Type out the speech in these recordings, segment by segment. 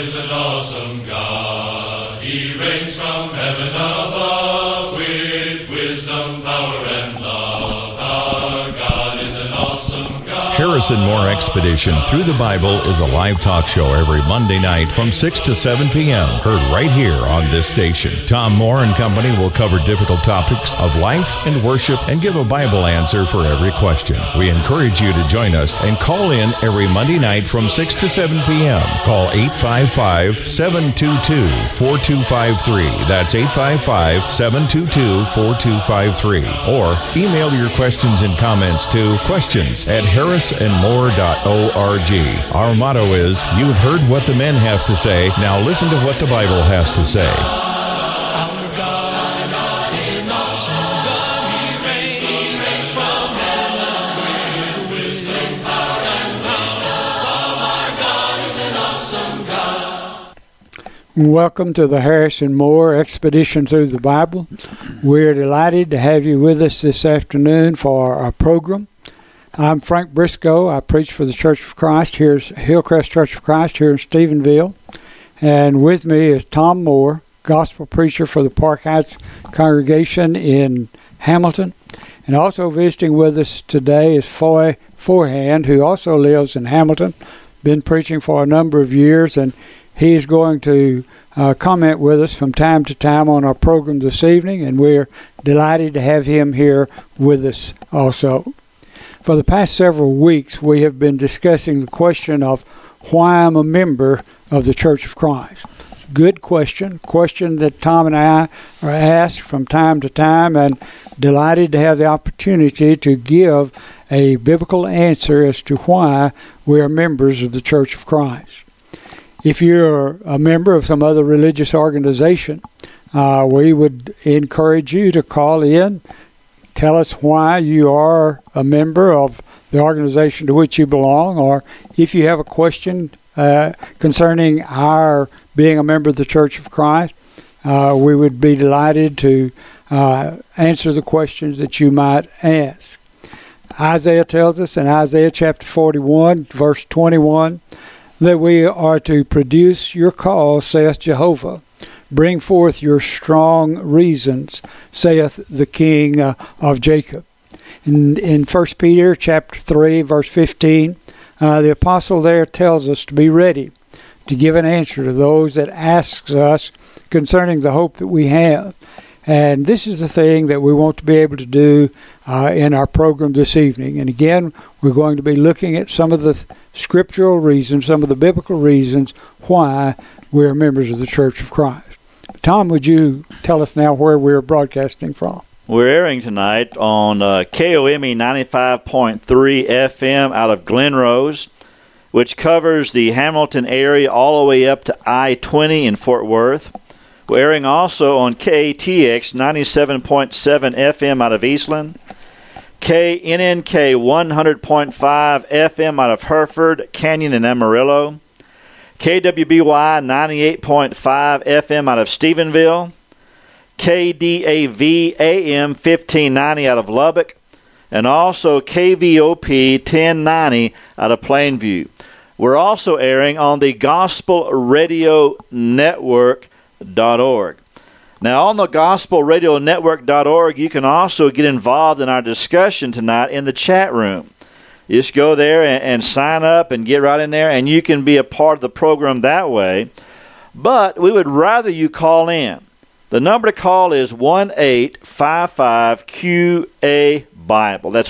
is an awesome God. He reigns from heaven above with wisdom, power, and love. Our God is an awesome God. Harrison Moore Expedition Through the Bible is a live talk show every Monday night from 6 to 7 p.m. Heard right here on this station. Tom Moore and Company will cover difficult topics of life and worship and give a Bible answer for every question. We encourage you to join us and call in every Monday night from 6 to 7 p.m. Call 855-722-4253. That's 855-722-4253. Or email your questions and comments to questions@harrisonmore.org. Our motto is, you've heard what the men have to say, now listen to what the Bible has to say. Our God is an awesome God. He reigns from heaven with wisdom, power, and love. Our God is an awesome God. Welcome to the Harrison Moore Expedition Through the Bible. We're delighted to have you with us this afternoon for our program. I'm Frank Briscoe. I preach for the Church of Christ. Here's Hillcrest Church of Christ here in Stephenville. And with me is Tom Moore, gospel preacher for the Park Heights congregation in Hamilton. And also visiting with us today is Foy Forehand, who also lives in Hamilton, been preaching for a number of years, and he's going to comment with us from time to time on our program this evening, and we're delighted to have him here with us also. For the past several weeks, we have been discussing the question of why I'm a member of the Church of Christ. Good question that Tom and I are asked from time to time, and delighted to have the opportunity to give a biblical answer as to why we are members of the Church of Christ. If you're a member of some other religious organization, we would encourage you to call in. Tell us why you are a member of the organization to which you belong, or if you have a question concerning our being a member of the Church of Christ, we would be delighted to answer the questions that you might ask. Isaiah tells us in Isaiah chapter 41, verse 21, that we are to produce your cause, saith Jehovah. Bring forth your strong reasons, saith the King of Jacob. In 1 Peter chapter 3, verse 15, the apostle there tells us to be ready to give an answer to those that ask us concerning the hope that we have. And this is the thing that we want to be able to do in our program this evening. And again, we're going to be looking at some of the scriptural reasons, some of the biblical reasons why we're members of the Church of Christ. Tom, would you tell us now where we're broadcasting from? We're airing tonight on KOME 95.3 FM out of Glen Rose, which covers the Hamilton area all the way up to I-20 in Fort Worth. We're airing also on KATX 97.7 FM out of Eastland, KNNK 100.5 FM out of Hereford, Canyon, and Amarillo, KWBY 98.5 FM out of Stephenville, KDAV AM 1590 out of Lubbock, and also KVOP 1090 out of Plainview. We're also airing on the GospelRadioNetwork.org. Now, on the GospelRadioNetwork.org, you can also get involved in our discussion tonight in the chat room. You just go there and sign up and get right in there, and you can be a part of the program that way. But we would rather you call in. The number to call is 1-855-QA-BIBLE. That's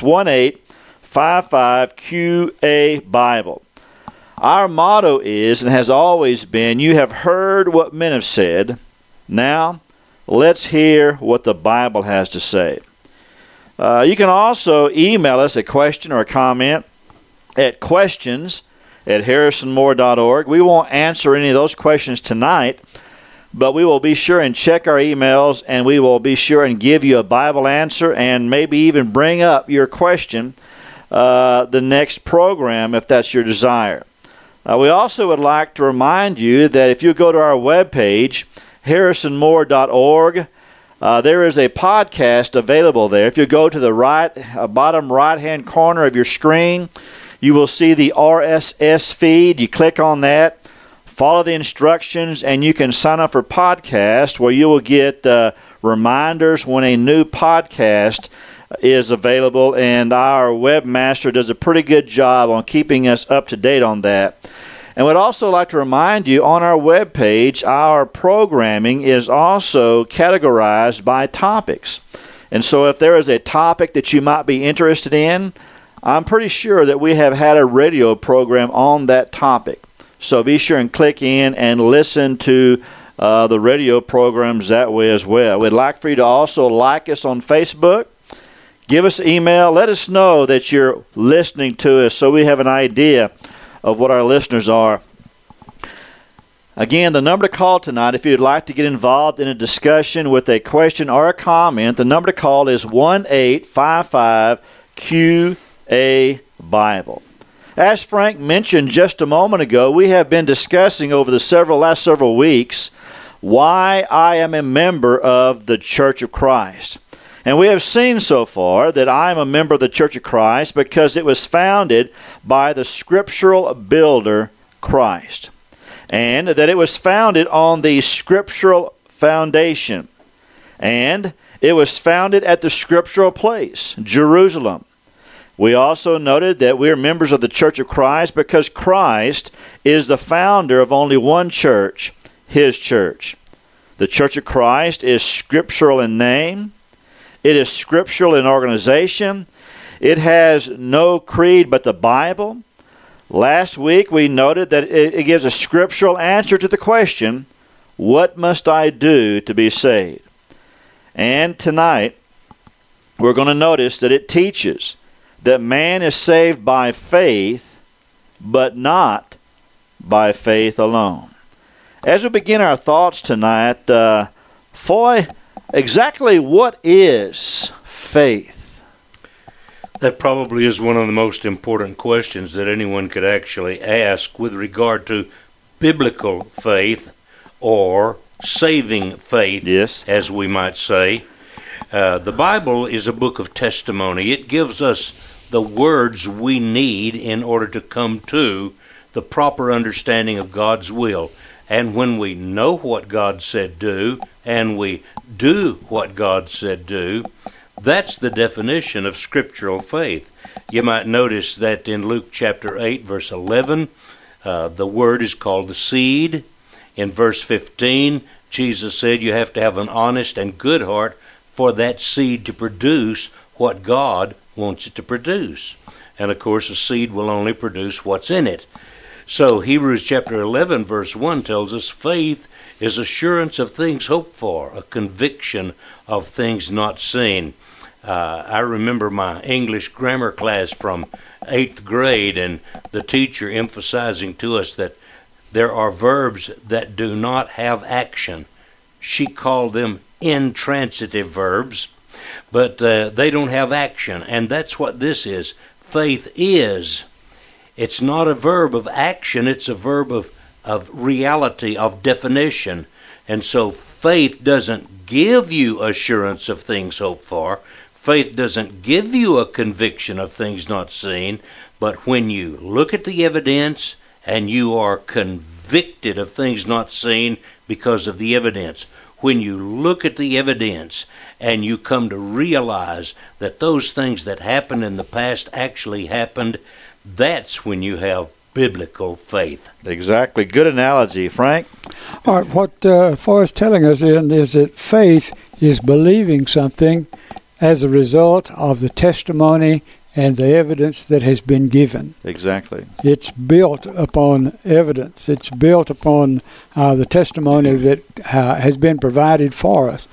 1-855-QA-BIBLE. Our motto is, and has always been, you have heard what men have said. Now, let's hear what the Bible has to say. You can also email us a question or a comment at questions@harrisonmore.org. We won't answer any of those questions tonight, but we will be sure and check our emails, and we will be sure and give you a Bible answer and maybe even bring up your question the next program if that's your desire. We also would like to remind you that if you go to our webpage, harrisonmore.org, there is a podcast available there. If you go to the bottom right-hand corner of your screen, you will see the RSS feed. You click on that, follow the instructions, and you can sign up for podcast where you will get reminders when a new podcast is available, and our webmaster does a pretty good job on keeping us up to date on that. And would also like to remind you, on our webpage, our programming is also categorized by topics. And so if there is a topic that you might be interested in, I'm pretty sure that we have had a radio program on that topic. So be sure and click in and listen to the radio programs that way as well. We'd like for you to also like us on Facebook. Give us an email. Let us know that you're listening to us so we have an idea of what our listeners are. Again, the number to call tonight, if you'd like to get involved in a discussion with a question or a comment, the number to call is 1-855-QA-BIBLE. As Frank mentioned just a moment ago, we have been discussing over the last several weeks why I am a member of the Church of Christ. And we have seen so far that I am a member of the Church of Christ because it was founded by the scriptural builder, Christ. And that it was founded on the scriptural foundation. And it was founded at the scriptural place, Jerusalem. We also noted that we are members of the Church of Christ because Christ is the founder of only one church, His church. The Church of Christ is scriptural in name. It is scriptural in organization. It has no creed but the Bible. Last week we noted that it gives a scriptural answer to the question, what must I do to be saved? And tonight we're going to notice that it teaches that man is saved by faith, but not by faith alone. As we begin our thoughts tonight, Foy, exactly what is faith? That probably is one of the most important questions that anyone could actually ask with regard to biblical faith or saving faith, yes, as we might say. The Bible is a book of testimony. It gives us the words we need in order to come to the proper understanding of God's will. And when we know what God said do, and we do what God said do, that's the definition of scriptural faith. You might notice that in Luke chapter 8, verse 11, the word is called the seed. In verse 15, Jesus said you have to have an honest and good heart for that seed to produce what God wants it to produce. And of course, a seed will only produce what's in it. So Hebrews chapter 11, verse 1 tells us faith is assurance of things hoped for, a conviction of things not seen. I remember my English grammar class from 8th grade and the teacher emphasizing to us that there are verbs that do not have action. She called them intransitive verbs, but they don't have action, and that's what this is. Faith is. It's not a verb of action, it's a verb of reality, of definition. And so faith doesn't give you assurance of things hoped for. Faith doesn't give you a conviction of things not seen. But when you look at the evidence and you are convicted of things not seen because of the evidence, when you look at the evidence and you come to realize that those things that happened in the past actually happened, that's when you have biblical faith. Exactly. Good analogy, Frank. All right, what Forrest telling us is that faith is believing something as a result of the testimony and the evidence that has been given. Exactly. It's built upon evidence. It's built upon the testimony that has been provided for us.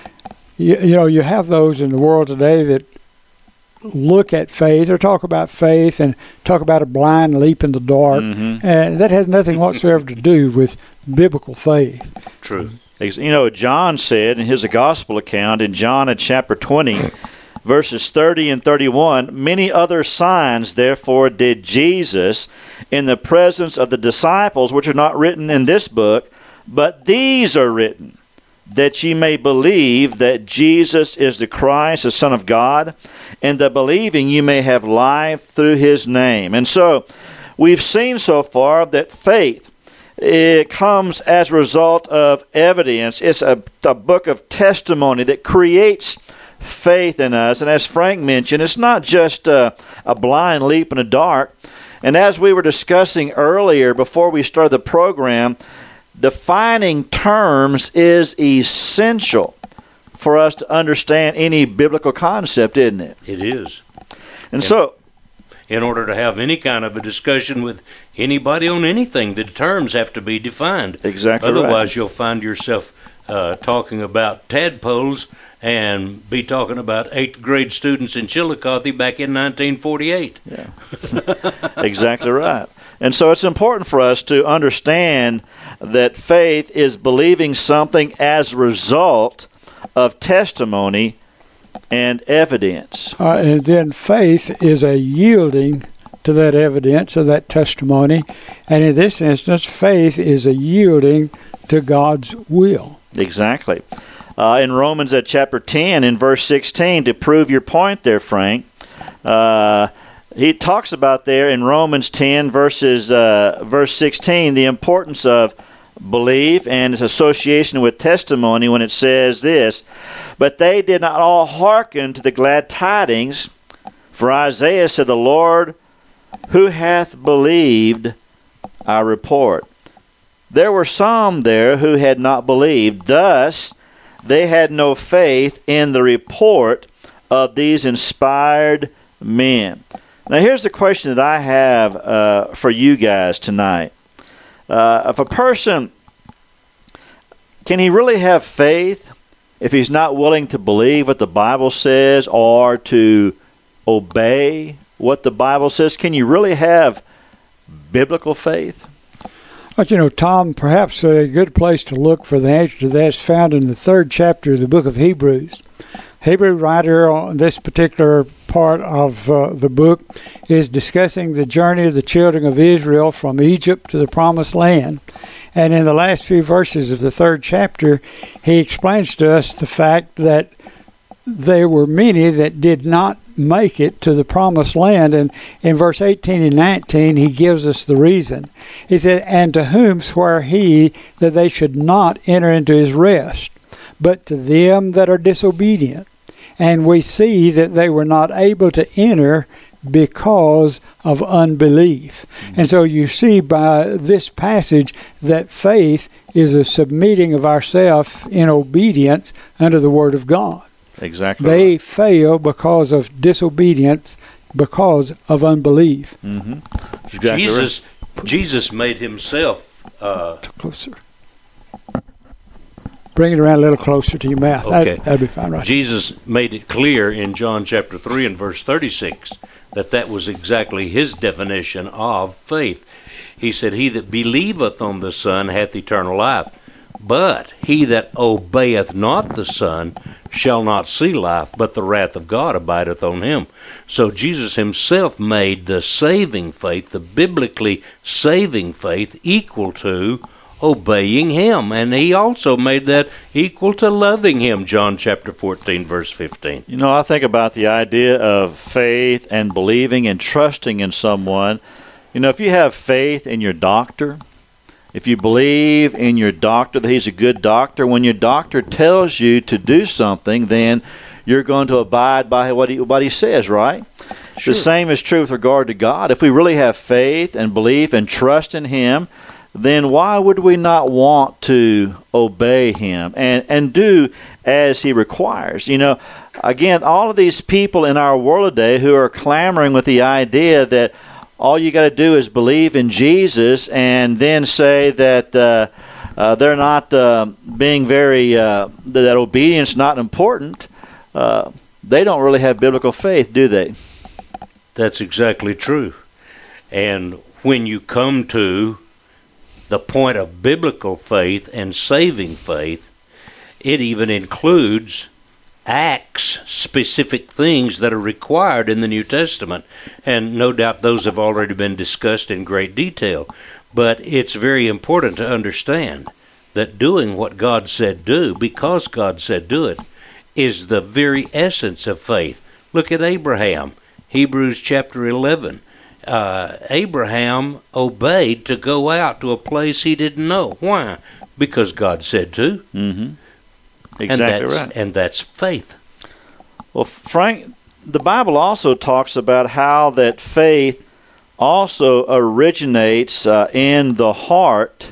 You have those in the world today that look at faith or talk about faith and talk about a blind leap in the dark. Mm-hmm. And that has nothing whatsoever to do with biblical faith. True. John said in his gospel account in John in chapter 20, verses 30 and 31, many other signs, therefore, did Jesus in the presence of the disciples, which are not written in this book, but these are written, that ye may believe that Jesus is the Christ, the Son of God, and that believing you may have life through his name. And so, we've seen so far that faith it comes as a result of evidence. It's a book of testimony that creates faith in us. And as Frank mentioned, it's not just a blind leap in the dark. And as we were discussing earlier before we started the program, defining terms is essential for us to understand any biblical concept, isn't it? It is. And so, in order to have any kind of a discussion with anybody on anything, the terms have to be defined. Exactly. Otherwise, you'll find yourself talking about tadpoles and be talking about 8th grade students in Chillicothe back in 1948. Yeah. Exactly right. And so it's important for us to understand that faith is believing something as a result of testimony and evidence. And then faith is a yielding to that evidence or that testimony. And in this instance, faith is a yielding to God's will. Exactly. In Romans chapter 10, in verse 16, to prove your point there, Frank, he talks about there in Romans 10, verse 16, the importance of belief and its association with testimony when it says this, but they did not all hearken to the glad tidings, for Isaiah said, the Lord, who hath believed our report? There were some there who had not believed. Thus, they had no faith in the report of these inspired men. Now, here's the question that I have for you guys tonight. If a person, can he really have faith if he's not willing to believe what the Bible says or to obey what the Bible says? Can you really have biblical faith? But you know, Tom, perhaps a good place to look for the answer to that is found in the 3rd chapter of the book of Hebrews. Hebrew writer on this particular part of the book is discussing the journey of the children of Israel from Egypt to the Promised Land. And in the last few verses of the 3rd chapter, he explains to us the fact that there were many that did not make it to the Promised Land. And in verse 18 and 19, he gives us the reason. He said, and to whom sware he that they should not enter into his rest, but to them that are disobedient. And we see that they were not able to enter because of unbelief. And so you see by this passage that faith is a submitting of ourselves in obedience unto the Word of God. Exactly. They right. fail because of disobedience, because of unbelief. Mm-hmm. Exactly Jesus made himself... Closer. Bring it around a little closer to your mouth. Okay. That'd be fine, right? Jesus made it clear in John chapter 3 and verse 36 that was exactly his definition of faith. He said, he that believeth on the Son hath eternal life, but he that obeyeth not the Son shall not see life, but the wrath of God abideth on him. So Jesus himself made the saving faith, the biblically saving faith, equal to obeying him, and he also made that equal to loving him. John chapter 14 verse 15. You know, I think about the idea of faith and believing and trusting in someone. You know, if you have faith in your doctor, if you believe in your doctor that he's a good doctor, when your doctor tells you to do something, then you're going to abide by what he says, right? Sure. The same is true with regard to God. If we really have faith and belief and trust in him, then why would we not want to obey him and do as he requires? You know, again, all of these people in our world today who are clamoring with the idea that all you got to do is believe in Jesus and then say that they're not being very, that obedience is not important, they don't really have biblical faith, do they? That's exactly true. And when you come to the point of biblical faith and saving faith, it even includes acts, specific things that are required in the New Testament. And no doubt those have already been discussed in great detail. But it's very important to understand that doing what God said do, because God said do it, is the very essence of faith. Look at Abraham, Hebrews chapter 11. Abraham obeyed to go out to a place he didn't know. Why? Because God said to. Mm-hmm. Exactly right. And that's faith. Well, Frank, the Bible also talks about how that faith also originates in the heart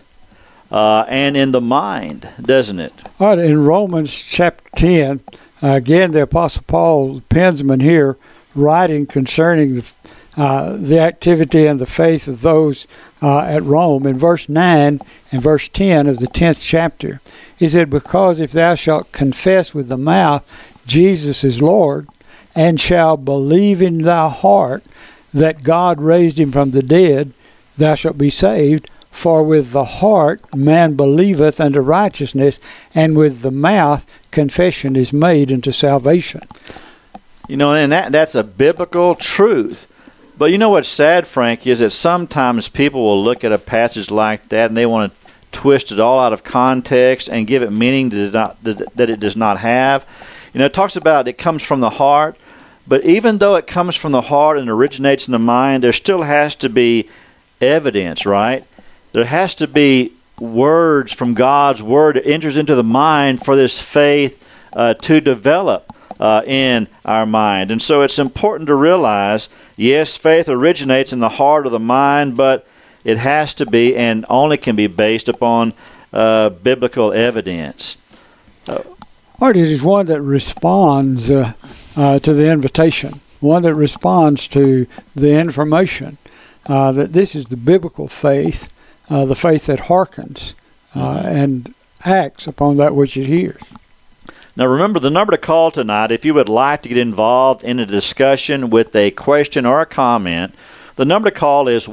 and in the mind, doesn't it? All right, in Romans chapter 10, again, the Apostle Paul, the pensman here, writing concerning the activity and the faith of those at Rome. In verse 9 and verse 10 of the 10th chapter, he said, "Because if thou shalt confess with the mouth Jesus is Lord, and shalt believe in thy heart that God raised him from the dead, thou shalt be saved. For with the heart man believeth unto righteousness, and with the mouth confession is made unto salvation." You know, and that's a biblical truth. But you know what's sad, Frank, is that sometimes people will look at a passage like that and they want to twist it all out of context and give it meaning that it does not have. You know, it talks about it comes from the heart, but even though it comes from the heart and originates in the mind, there still has to be evidence, right? There has to be words from God's Word that enters into the mind for this faith to develop in our mind. And so it's important to realize, yes, faith originates in the heart or the mind, but it has to be and only can be based upon biblical evidence. Or it is one that responds to the invitation, one that responds to the information, that this is the biblical faith, the faith that hearkens and acts upon that which it hears. Now remember, the number to call tonight, if you would like to get involved in a discussion with a question or a comment, the number to call is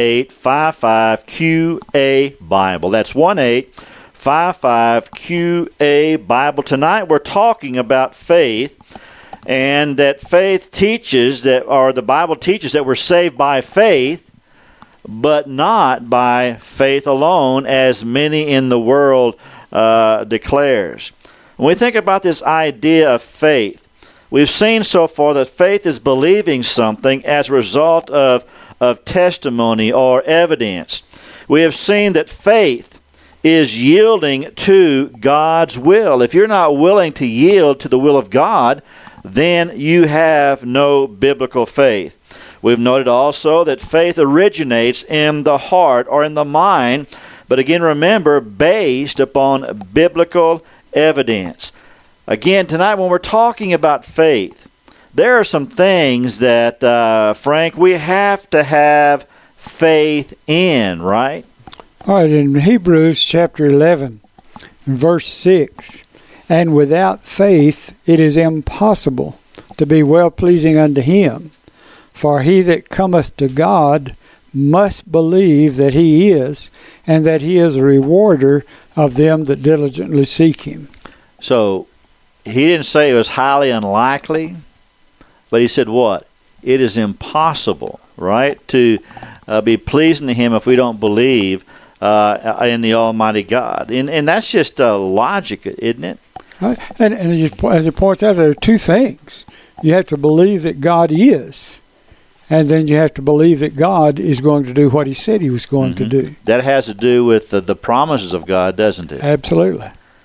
1-855-QA-BIBLE. That's 1-855-QA-BIBLE. Tonight we're talking about faith, and that faith teaches that, or the Bible teaches that we're saved by faith, but not by faith alone, as many in the world declares. When we think about this idea of faith, we've seen so far that faith is believing something as a result of testimony or evidence. We have seen that faith is yielding to God's will. If you're not willing to yield to the will of God, then you have no biblical faith. We've noted also that faith originates in the heart or in the mind, but again, remember, based upon biblical evidence. Again, tonight when we're talking about faith, there are some things that, Frank, we have to have faith in, right? All right, in Hebrews chapter 11, verse 6, "And without faith it is impossible to be well-pleasing unto him. For he that cometh to God must believe that he is, and that he is a rewarder of them that diligently seek him." So, he didn't say it was highly unlikely, but he said what? It is impossible, right, to be pleasing to him if we don't believe in the Almighty God. And that's just logic, isn't it? And as it points out, there are two things. You have to believe that God is, and then you have to believe that God is going to do what he said he was going to do. That has to do with the promises of God, doesn't it? Absolutely.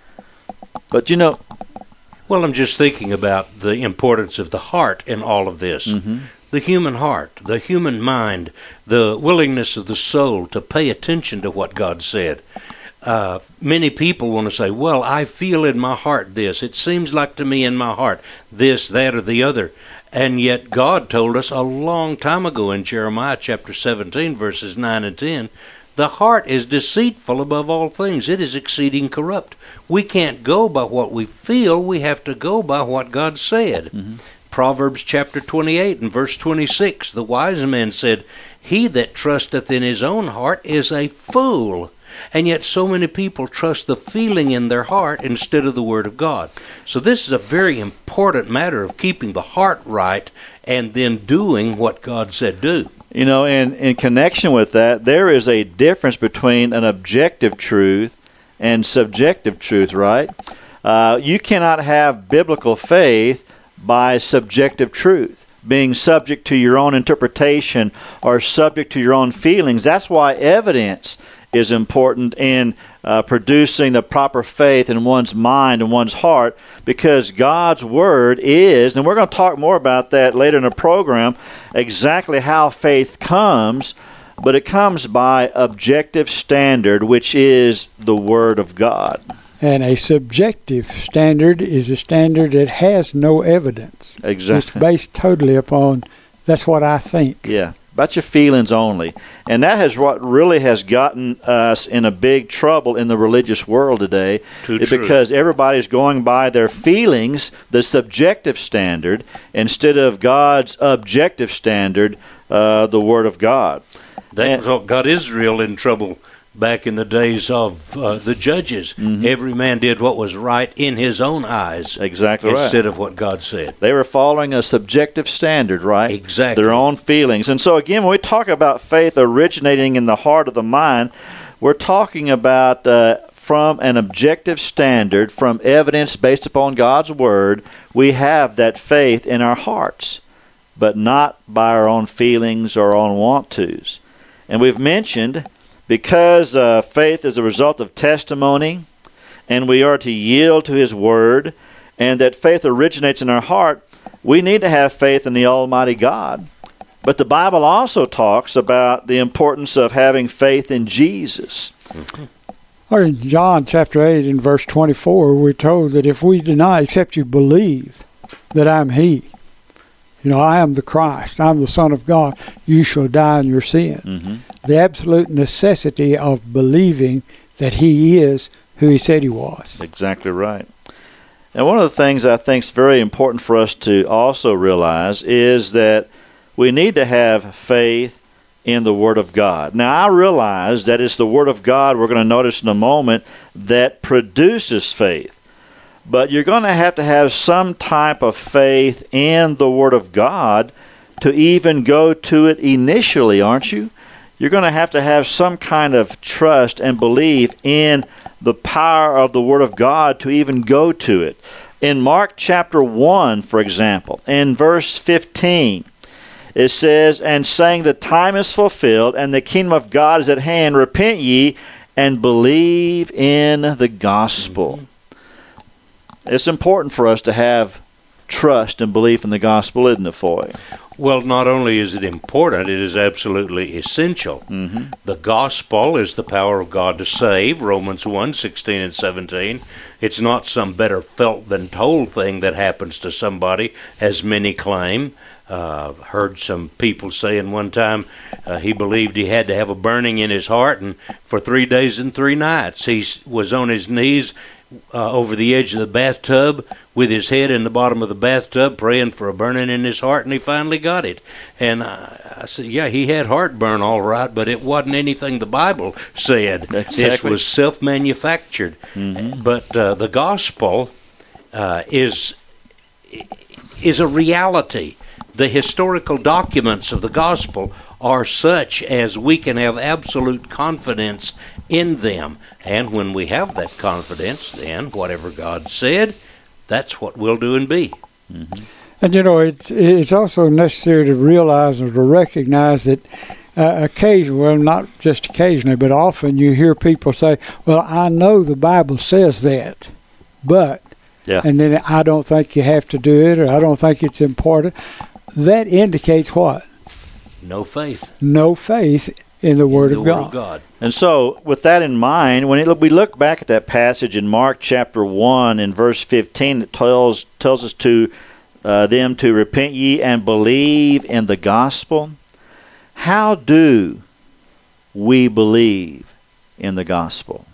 But you know... Well, I'm just thinking about the importance of the heart in all of this. The human heart, the human mind, the willingness of the soul to pay attention to what God said. Many people want to say, well, I feel in my heart this. It seems like to me in my heart this, that, or the other. And yet God told us a long time ago in Jeremiah chapter 17, verses 9 and 10, the heart is deceitful above all things. It is exceeding corrupt. We can't go by what we feel. We have to go by what God said. Proverbs chapter 28 and verse 26, the wise man said, "He that trusteth in his own heart is a fool." And yet so many people trust the feeling in their heart instead of the Word of God. So this is a very important matter of keeping the heart right and then doing what God said do. You know, in connection with that, there is a difference between an objective truth and subjective truth, right? You cannot have biblical faith by subjective truth. being subject to your own interpretation or subject to your own feelings. That's why evidence is important in producing the proper faith in one's mind and one's heart, because God's Word is, and we're going to talk more about that later in the program, exactly how faith comes, but it comes by objective standard, which is the Word of God. And a subjective standard is a standard that has no evidence. Exactly. It's based totally upon, that's what I think. Yeah, about your feelings only. And that is what really has gotten us in a big trouble in the religious world today. Because everybody's going by their feelings, the subjective standard, instead of God's objective standard, the Word of God. That got Israel in trouble back in the days of the judges. Mm-hmm. Every man did what was right in his own eyes. Exactly right. Instead of what God said. They were following a subjective standard, right? Exactly. Their own feelings. And so again, when we talk about faith originating in the heart of the mind, we're talking about from an objective standard, from evidence based upon God's Word, we have that faith in our hearts, but not by our own feelings or our own want-tos. And we've mentioned, because faith is a result of testimony, and we are to yield to His Word, and that faith originates in our heart, we need to have faith in the Almighty God. But the Bible also talks about the importance of having faith in Jesus. Mm-hmm. Or in John chapter 8 and verse 24, we're told that if we deny, except you believe that I'm He, I am the Christ, I'm the Son of God, you shall die in your sin. Mm-hmm. The absolute necessity of believing that He is who He said He was. Exactly right. And one of the things I think is very important for us to also realize is that we need to have faith in the Word of God. Now, I realize that it's the Word of God, we're going to notice in a moment, that produces faith. But you're going to have some type of faith in the Word of God to even go to it initially, aren't you? You're going to have some kind of trust and belief in the power of the Word of God to even go to it. In Mark chapter 1, for example, in verse 15, it says, "And saying, the time is fulfilled, and the kingdom of God is at hand. Repent ye, and believe in the gospel." Mm-hmm. It's important for us to have trust and belief in the gospel, isn't it, Foy? Well, not only is it important, it is absolutely essential. Mm-hmm. The gospel is the power of God to save, Romans 1:16 and 17. It's not some better felt than told thing that happens to somebody, as many claim. Heard some people saying one time he believed he had to have a burning in his heart, and for 3 days and 3 nights he was on his knees over the edge of the bathtub with his head in the bottom of the bathtub praying for a burning in his heart, and he finally got it. And I said, yeah, he had heartburn all right, but it wasn't anything the Bible said. Exactly. This was self-manufactured. Mm-hmm. But the gospel is a reality. The historical documents of the gospel are such as we can have absolute confidence in them. And when we have that confidence, then whatever God said, that's what we'll do and be. Mm-hmm. And it's also necessary to realize or to recognize that occasionally, well, not just occasionally, but often you hear people say, well, I know the Bible says that, but, and then I don't think you have to do it, or I don't think it's important. That indicates what? No faith. No faith in the Word of God. And so, with that in mind, when we look back at that passage in Mark chapter 1 and verse 15, it tells us to them to repent ye and believe in the gospel. How do we believe in the gospel?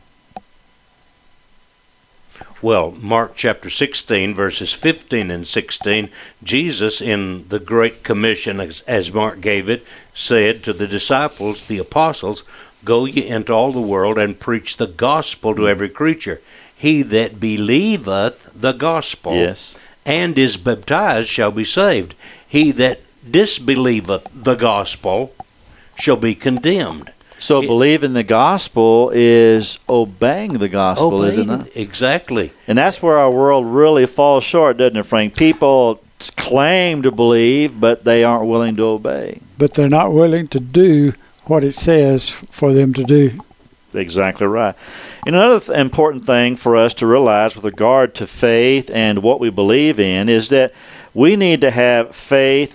Well, Mark chapter 16, verses 15 and 16, Jesus, in the Great Commission, as Mark gave it, said to the disciples, the apostles, "Go ye into all the world and preach the gospel to every creature. He that believeth the gospel and is baptized shall be saved. He that disbelieveth the gospel shall be condemned." So believing the gospel is obeying the gospel, isn't it? Exactly. And that's where our world really falls short, doesn't it, Frank? People claim to believe, but they aren't willing to obey. But they're not willing to do what it says for them to do. Exactly right. And another important thing for us to realize with regard to faith and what we believe in is that we need to have faith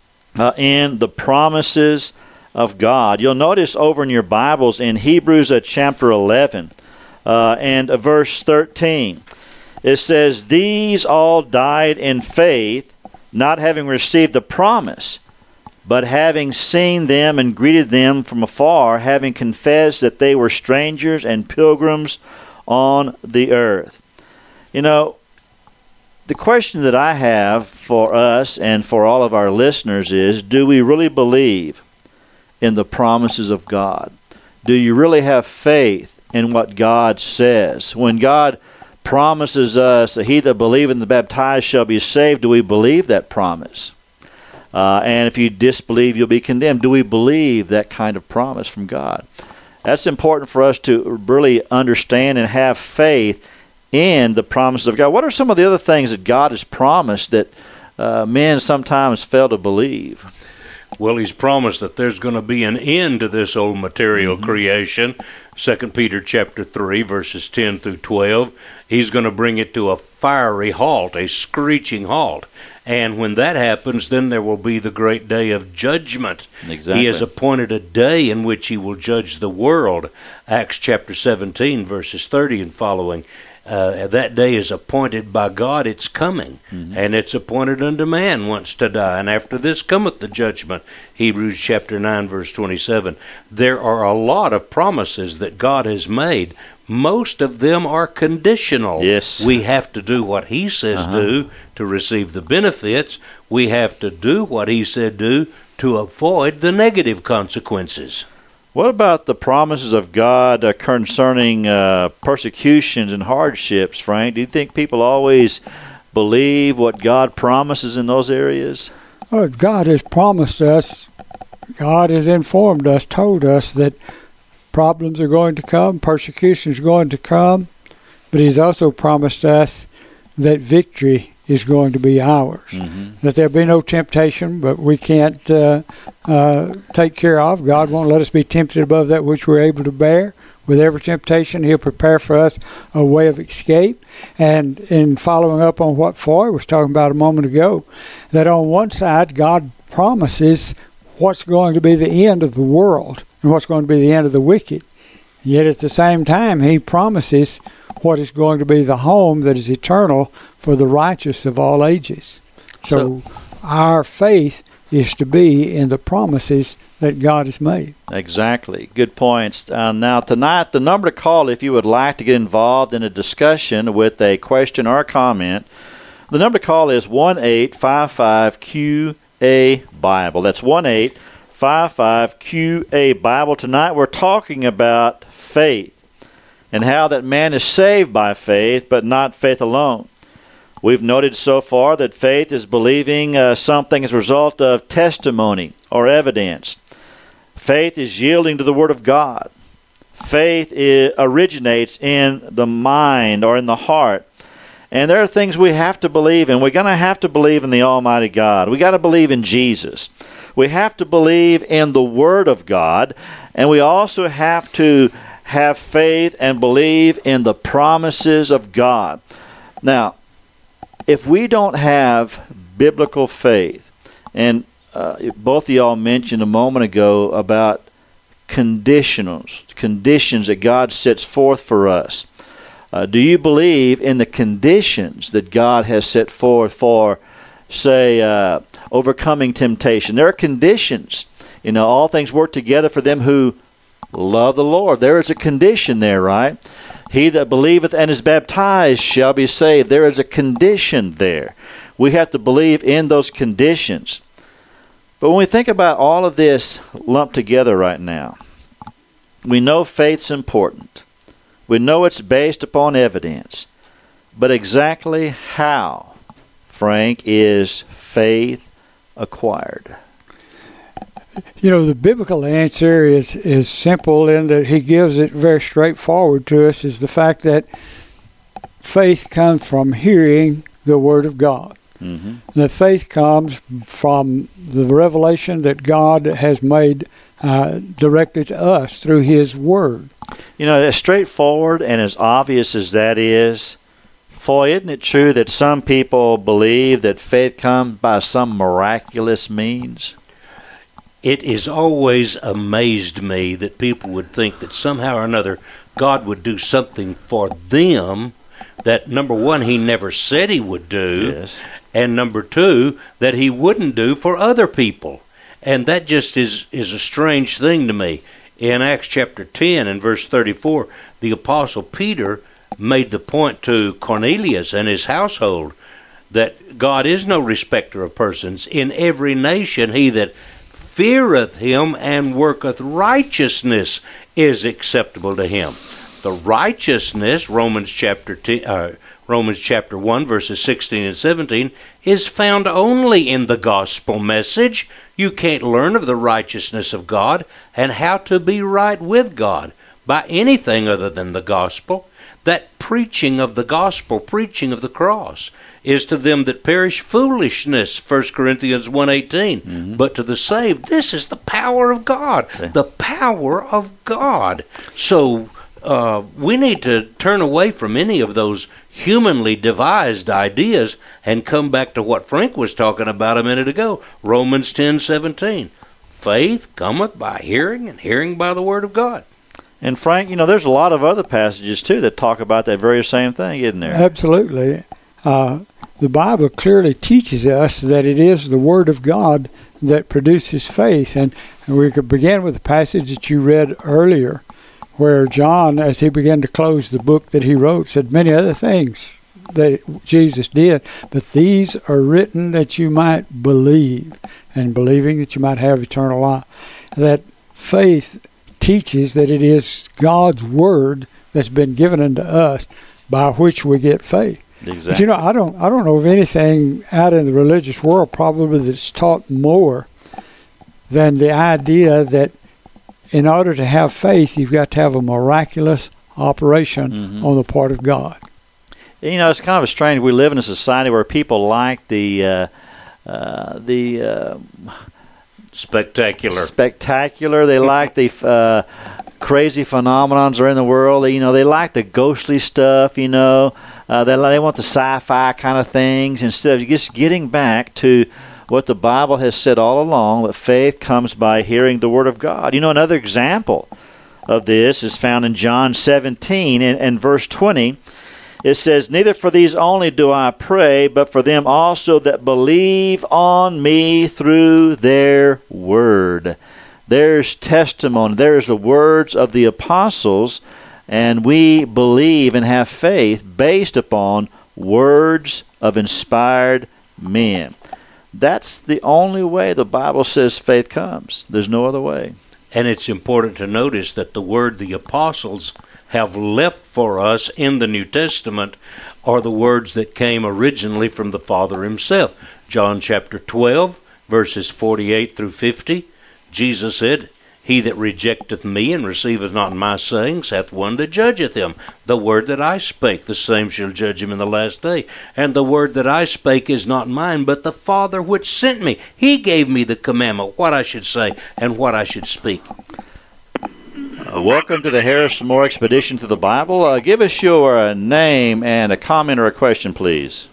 in the promises of God. You'll notice over in your Bibles in Hebrews chapter 11 and verse 13, it says, "These all died in faith, not having received the promise, but having seen them and greeted them from afar, having confessed that they were strangers and pilgrims on the earth." You know, the question that I have for us and for all of our listeners is, do we really believe in the promises of God? Do you really have faith in what God says? When God promises us that he that believeth and baptized shall be saved, do we believe that promise? And if you disbelieve, you'll be condemned. Do we believe that kind of promise from God? That's important for us to really understand and have faith in the promises of God. What are some of the other things that God has promised that men sometimes fail to believe? Well, he's promised that there's going to be an end to this old material creation. 2 Peter chapter 3, verses 10 through 12. He's going to bring it to a fiery halt, a screeching halt. And when that happens, then there will be the great day of judgment. Exactly. He has appointed a day in which he will judge the world. Acts chapter 17, verses 30 and following. That day is appointed by God, it's coming, and it's appointed unto man once to die, and after this cometh the judgment. Hebrews chapter 9, verse 27. There are a lot of promises that God has made. Most of them are conditional. Yes. We have to do what he says do to receive the benefits. We have to do what he said do to avoid the negative consequences. What about the promises of God concerning persecutions and hardships, Frank? Do you think people always believe what God promises in those areas? Well, God has promised us, God has informed us, told us that problems are going to come, persecution is going to come, but he's also promised us that victory is going to be ours. That there'll be no temptation, but we can't take care of. God won't let us be tempted above that which we're able to bear. With every temptation, he'll prepare for us a way of escape. And in following up on what Foy was talking about a moment ago, that on one side, God promises what's going to be the end of the world and what's going to be the end of the wicked. Yet at the same time, he promises what is going to be the home that is eternal for the righteous of all ages. So our faith is to be in the promises that God has made. Exactly. Good points. Now, tonight, the number to call if you would like to get involved in a discussion with a question or a comment, the number to call is 1-855-QA-BIBLE. That's 1-855-QA-BIBLE. Tonight, we're talking about faith and how that man is saved by faith, but not faith alone. We've noted so far that faith is believing something as a result of testimony or evidence. Faith is yielding to the Word of God. Faith originates in the mind or in the heart. And there are things we have to believe in. We're going to have to believe in the Almighty God. We got to believe in Jesus. We have to believe in the Word of God. And we also have to have faith and believe in the promises of God. Now, if we don't have biblical faith, and both of y'all mentioned a moment ago about conditions that God sets forth for us. Do you believe in the conditions that God has set forth for, say, overcoming temptation? There are conditions. You know, all things work together for them who love the Lord. There is a condition there, right? He that believeth and is baptized shall be saved. There is a condition there. We have to believe in those conditions. But when we think about all of this lumped together right now, we know faith's important. We know it's based upon evidence. But exactly how, Frank, is faith acquired? You know, the biblical answer is simple in that he gives it very straightforward to us, is the fact that faith comes from hearing the Word of God. That faith comes from the revelation that God has made directed to us through His Word. You know, as straightforward and as obvious as that is, Foy, isn't it true that some people believe that faith comes by some miraculous means? It has always amazed me that people would think that somehow or another God would do something for them that, number one, He never said He would do, Yes. and number two, that He wouldn't do for other people. And that just is a strange thing to me. In Acts chapter 10 and verse 34, the Apostle Peter made the point to Cornelius and his household that God is no respecter of persons. In every nation he that feareth Him and worketh righteousness is acceptable to Him. The righteousness, Romans chapter 1, verses 16 and 17, is found only in the gospel message. You can't learn of the righteousness of God and how to be right with God by anything other than the gospel. That preaching of the gospel, preaching of the cross, is to them that perish foolishness, 1 Corinthians 1:18. But to the saved, this is the power of God. The power of God. So we need to turn away from any of those humanly devised ideas and come back to what Frank was talking about a minute ago, Romans 10:17. Faith cometh by hearing, and hearing by the word of God. And Frank, you know, there's a lot of other passages, too, that talk about that very same thing, isn't there? Absolutely. The Bible clearly teaches us that it is the Word of God that produces faith. And we could begin with the passage that you read earlier, where John, as he began to close the book that he wrote, said many other things that Jesus did, but these are written that you might believe, and believing that you might have eternal life. That faith teaches that it is God's Word that's been given unto us by which we get faith. Exactly. But you know, I don't know of anything out in the religious world probably that's taught more than the idea that in order to have faith, you've got to have a miraculous operation on the part of God. You know, it's kind of strange. We live in a society where people like the spectacular. They like the crazy phenomenons are in the world. You know, they like the ghostly stuff. You know, they want the sci-fi kind of things instead of just getting back to what the Bible has said all along, that faith comes by hearing the Word of God. You know, another example of this is found in John 17 and verse 20. It says, "Neither for these only do I pray, but for them also that believe on me through their word." There's testimony. There's the words of the apostles, and we believe and have faith based upon words of inspired men. That's the only way the Bible says faith comes. There's no other way. And it's important to notice that the word the apostles have left for us in the New Testament are the words that came originally from the Father Himself. John chapter 12, verses 48 through 50, Jesus said, "He that rejecteth me and receiveth not my sayings hath one that judgeth him. The word that I spake, the same shall judge him in the last day. And the word that I spake is not mine, but the Father which sent me. He gave me the commandment, what I should say and what I should speak." Welcome to the Harrison Moore Expedition to the Bible. Give us your name and a comment or a question, please.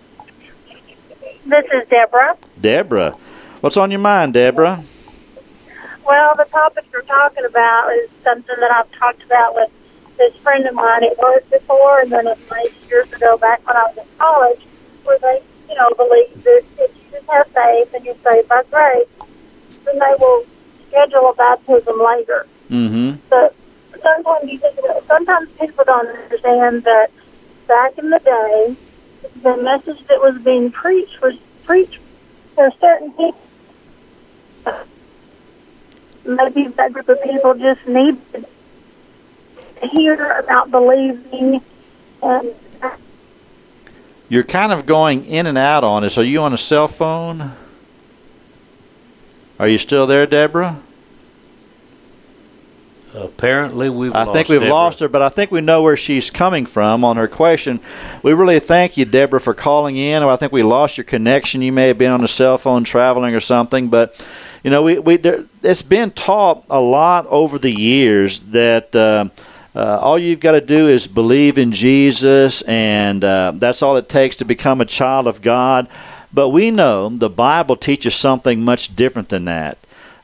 This is Deborah. Deborah. What's on your mind, Deborah? Well, the topic you're talking about is something that I've talked about with this friend of mine at work before, and then years ago back when I was in college, where they, believe that if you just have faith and you're saved by grace, then they will schedule a baptism later. Mm-hmm. But sometimes people don't understand that back in the day, the message that was being preached was preached for certain people. Maybe that group of people just needed to hear about believing. And You're kind of going in and out on us. Are you on a cell phone? Are you still there, Deborah? Apparently, I think we've lost her, but I think we know where she's coming from on her question. We really thank you, Deborah, for calling in. I think we lost your connection. You may have been on a cell phone traveling or something, but it's been taught a lot over the years that all you've got to do is believe in Jesus, and that's all it takes to become a child of God. But we know the Bible teaches something much different than that.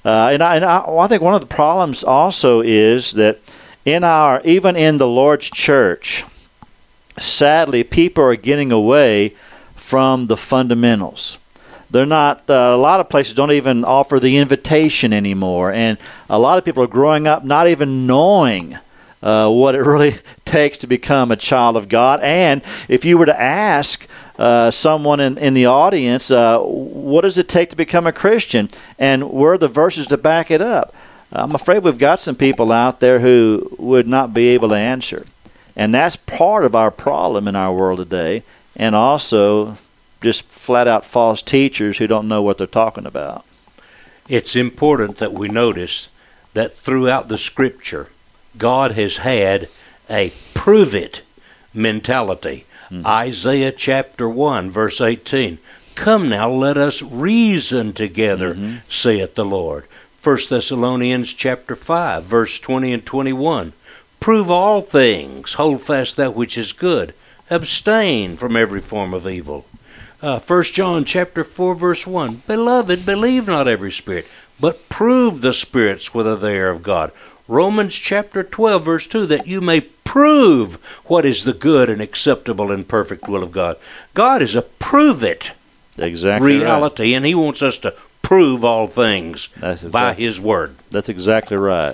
I think one of the problems also is that even in the Lord's church, sadly, people are getting away from the fundamentals. They're not. A lot of places don't even offer the invitation anymore, and a lot of people are growing up not even knowing what it really takes to become a child of God. And if you were to ask someone in the audience, what does it take to become a Christian? And where are the verses to back it up? I'm afraid we've got some people out there who would not be able to answer. And that's part of our problem in our world today, and also just flat-out false teachers who don't know what they're talking about. It's important that we notice that throughout the Scripture, God has had a prove-it mentality. Isaiah chapter 1, verse 18. Come now, let us reason together, saith the Lord. 1 Thessalonians chapter 5, verse 20 and 21. Prove all things, hold fast that which is good, abstain from every form of evil. 1 John chapter 4, verse 1. Beloved, believe not every spirit, but prove the spirits whether they are of God. Romans chapter 12, verse 2, that you may prove what is the good and acceptable and perfect will of God. God is a prove-it reality, right. And He wants us to prove all things by His Word. That's exactly right.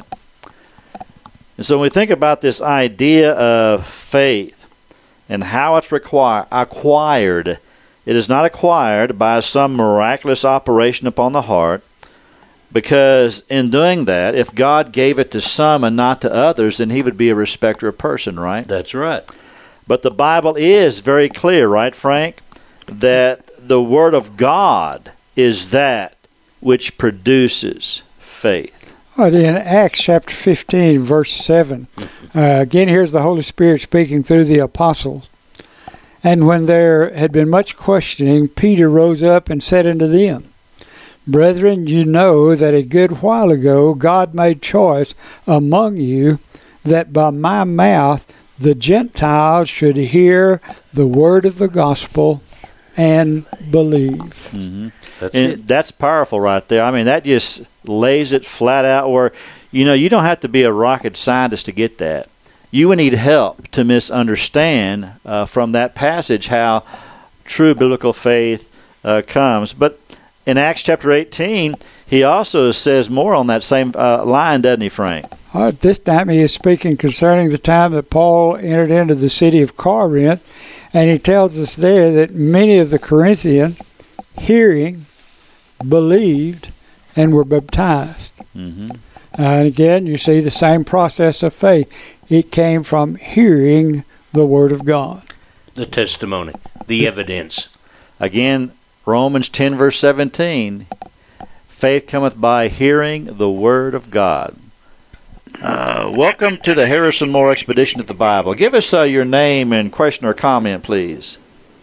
And so when we think about this idea of faith and how it's acquired, it is not acquired by some miraculous operation upon the heart, because in doing that, if God gave it to some and not to others, then He would be a respecter of person, right? That's right. But the Bible is very clear, right, Frank, that the Word of God is that which produces faith. Well, in Acts chapter 15, verse 7, again, here's the Holy Spirit speaking through the apostles. And when there had been much questioning, Peter rose up and said unto them, Brethren, you know that a good while ago God made choice among you that by my mouth the Gentiles should hear the word of the gospel and believe. That's powerful right there. I mean, that just lays it flat out where, you don't have to be a rocket scientist to get that. You would need help to misunderstand from that passage how true biblical faith comes. But in Acts chapter 18, he also says more on that same line, doesn't he, Frank? At this time he is speaking concerning the time that Paul entered into the city of Corinth, and he tells us there that many of the Corinthians, hearing, believed, and were baptized. And again, you see the same process of faith. It came from hearing the Word of God. The testimony, the evidence. Again, Romans 10, verse 17, faith cometh by hearing the Word of God. Welcome to the Harrison Moore Expedition at the Bible. Give us your name and question or comment, please.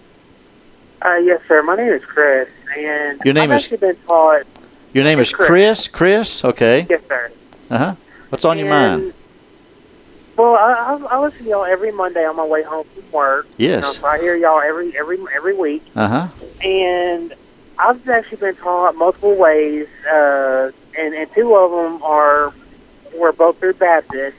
Yes, sir. My name is Chris, and Your name I've is- actually been taught... Your name is Chris? Chris? Okay. Yes, sir. Uh-huh. What's on your mind? Well, I listen to y'all every Monday on my way home from work. Yes. So I hear y'all every week. Uh-huh. And I've actually been taught multiple ways, and two of them were both through Baptist.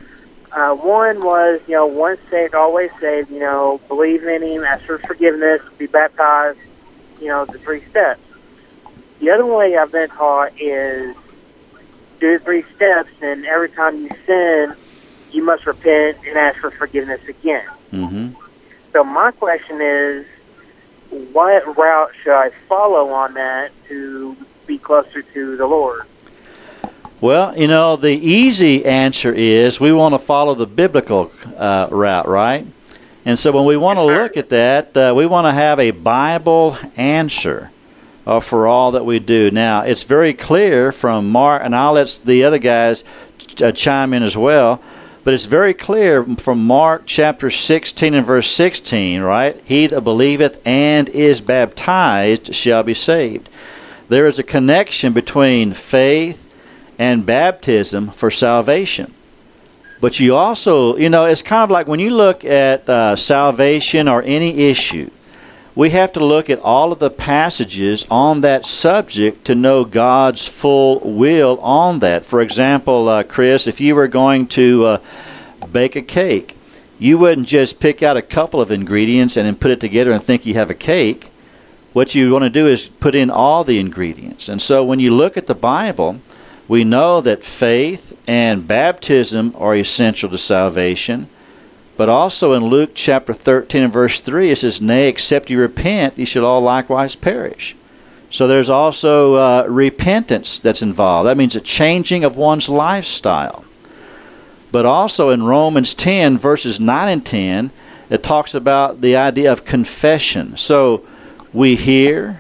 One was, once saved, always saved, believe in Him, ask for forgiveness, be baptized, the 3 steps. The other way I've been taught is do the 3 steps, and every time you sin, you must repent and ask for forgiveness again. So my question is, what route should I follow on that to be closer to the Lord? Well, the easy answer is we want to follow the biblical route, right? And so when we want to look at that, we want to have a Bible answer for all that we do. Now, it's very clear from Mark, and I'll let the other guys chime in as well. But it's very clear from Mark chapter 16 and verse 16, right? He that believeth and is baptized shall be saved. There is a connection between faith and baptism for salvation. But you also, it's kind of like when you look at salvation or any issue, we have to look at all of the passages on that subject to know God's full will on that. For example, Chris, if you were going to bake a cake, you wouldn't just pick out a couple of ingredients and then put it together and think you have a cake. What you want to do is put in all the ingredients. And so when you look at the Bible, we know that faith and baptism are essential to salvation. But also in Luke chapter 13 and verse 3, it says, "Nay, except you repent, ye shall all likewise perish." So there's also repentance that's involved. That means a changing of one's lifestyle. But also in Romans 10, verses 9 and 10, it talks about the idea of confession. So we hear,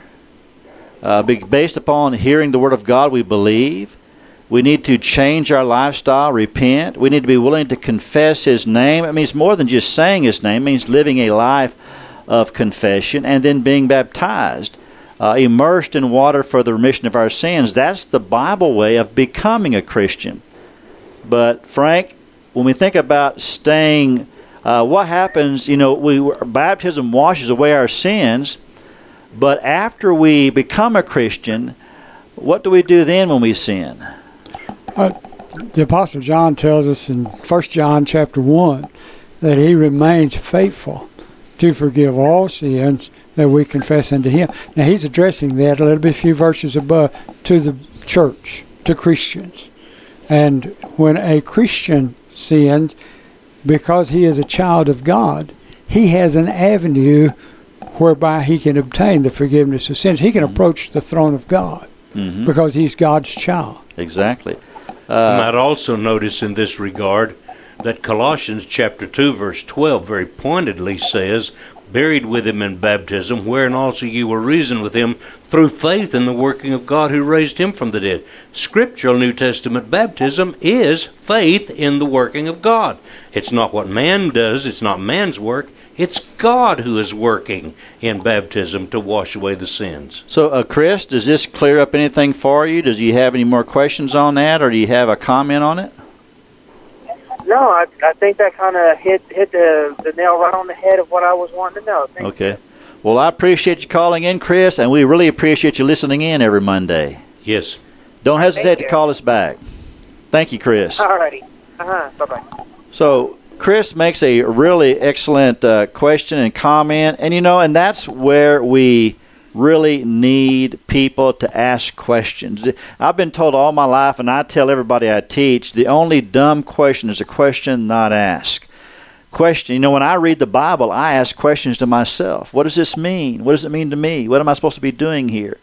based upon hearing the Word of God, we believe. We need to change our lifestyle, repent. We need to be willing to confess His name. It means more than just saying His name. It means living a life of confession and then being baptized, immersed in water for the remission of our sins. That's the Bible way of becoming a Christian. But, Frank, when we think about staying, what happens, baptism washes away our sins, but after we become a Christian, what do we do then when we sin? The Apostle John tells us in 1 John chapter 1 that he remains faithful to forgive all sins that we confess unto him. Now he's addressing that a few verses above to the church, to Christians. And when a Christian sins, because he is a child of God, he has an avenue whereby he can obtain the forgiveness of sins. He can approach the throne of God because he's God's child. Exactly. You might also notice in this regard that Colossians chapter 2 verse 12 very pointedly says, "Buried with him in baptism, wherein also you were risen with him through faith in the working of God who raised him from the dead." Scriptural New Testament baptism is faith in the working of God. It's not what man does, it's not man's work, it's God who is working in baptism to wash away the sins. So, Chris, does this clear up anything for you? Does you have any more questions on that, or do you have a comment on it? No, I think that kind of hit the nail right on the head of what I was wanting to know. Thank you. Well, I appreciate you calling in, Chris, and we really appreciate you listening in every Monday. Yes. Don't hesitate to call us back. Thank you, Chris. All righty. Bye-bye. So, Chris makes a really excellent question and comment, and that's where we really need people to ask questions. I've been told all my life, and I tell everybody I teach, the only dumb question is a question not asked. Question, when I read the Bible, I ask questions to myself. What does this mean? What does it mean to me? What am I supposed to be doing here?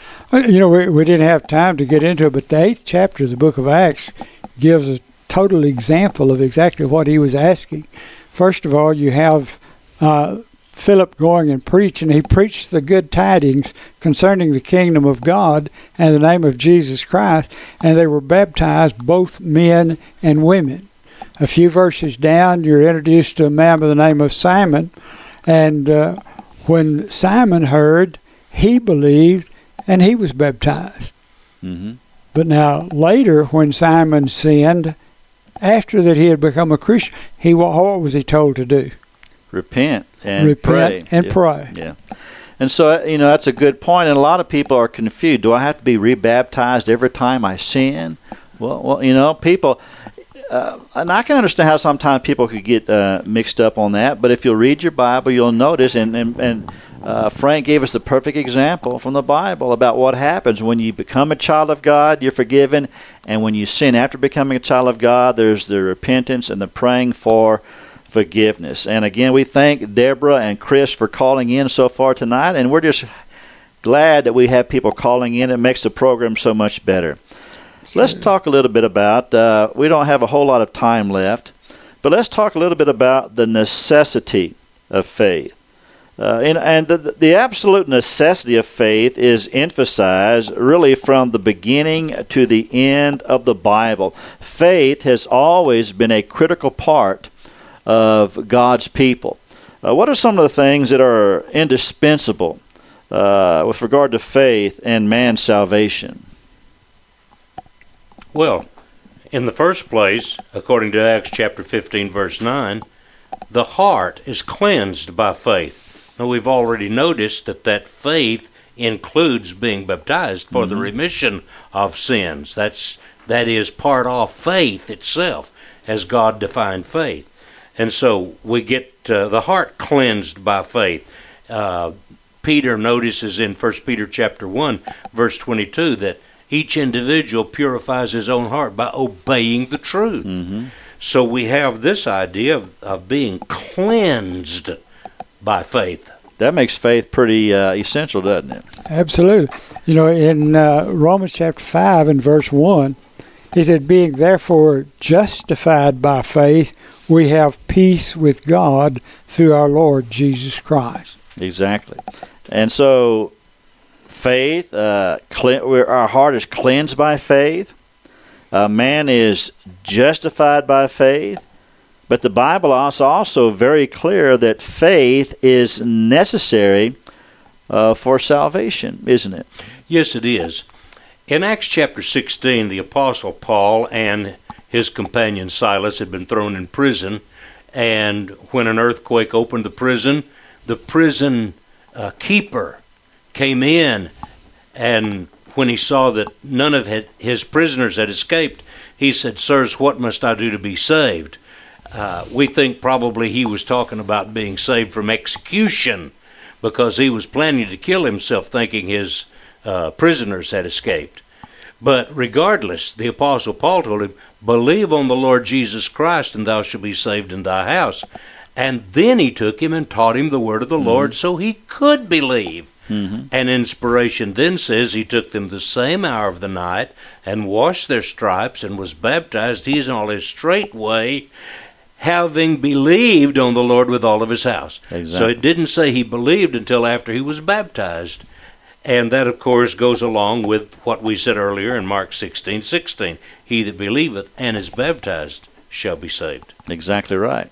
We didn't have time to get into it, but the 8th chapter of the book of Acts gives a total example of exactly what he was asking. First of all, you have Philip going and preaching. He preached the good tidings concerning the kingdom of God and the name of Jesus Christ, and they were baptized, both men and women. A few verses down, you're introduced to a man by the name of Simon, and when Simon heard, he believed, and he was baptized. But now, later, when Simon sinned, after that he had become a Christian, what was he told to do? Repent and pray. Yeah. And so, that's a good point, and a lot of people are confused. Do I have to be rebaptized every time I sin? Well, people, and I can understand how sometimes people could get mixed up on that, but if you'll read your Bible, you'll notice, and Frank gave us the perfect example from the Bible about what happens when you become a child of God, you're forgiven, and when you sin after becoming a child of God, there's the repentance and the praying for forgiveness. And again, we thank Deborah and Chris for calling in so far tonight, and we're just glad that we have people calling in. It makes the program so much better. Let's talk a little bit about, we don't have a whole lot of time left, but let's talk a little bit about the necessity of faith. And the absolute necessity of faith is emphasized really from the beginning to the end of the Bible. Faith has always been a critical part of God's people. What are some of the things that are indispensable with regard to faith and man's salvation? Well, in the first place, according to Acts chapter 15, verse 9, the heart is cleansed by faith. Now, we've already noticed that faith includes being baptized for the remission of sins. That is part of faith itself, as God defined faith. And so we get the heart cleansed by faith. Peter notices in 1 Peter chapter 1, verse 22, that each individual purifies his own heart by obeying the truth. So we have this idea of being cleansed by faith. That makes faith pretty essential, doesn't it? Absolutely. You know, in Romans chapter 5 and verse 1, he said, being therefore justified by faith, we have peace with God through our Lord Jesus Christ. Exactly. And so faith, our heart is cleansed by faith. Man is justified by faith. But the Bible is also very clear that faith is necessary for salvation, isn't it? Yes, it is. In Acts chapter 16, the Apostle Paul and his companion Silas had been thrown in prison, and when an earthquake opened the prison keeper came in, and when he saw that none of his prisoners had escaped, he said, "Sirs, what must I do to be saved?" We think probably he was talking about being saved from execution, because he was planning to kill himself thinking his prisoners had escaped. But regardless, the Apostle Paul told him, "Believe on the Lord Jesus Christ, and thou shalt be saved in thy house." And then he took him and taught him the word of the Lord so he could believe. And inspiration then says he took them the same hour of the night and washed their stripes and was baptized, he and all his straightway, having believed on the Lord with all of his house. Exactly. So it didn't say he believed until after he was baptized. And that, of course, goes along with what we said earlier in Mark 16:16. He that believeth and is baptized shall be saved. Exactly right.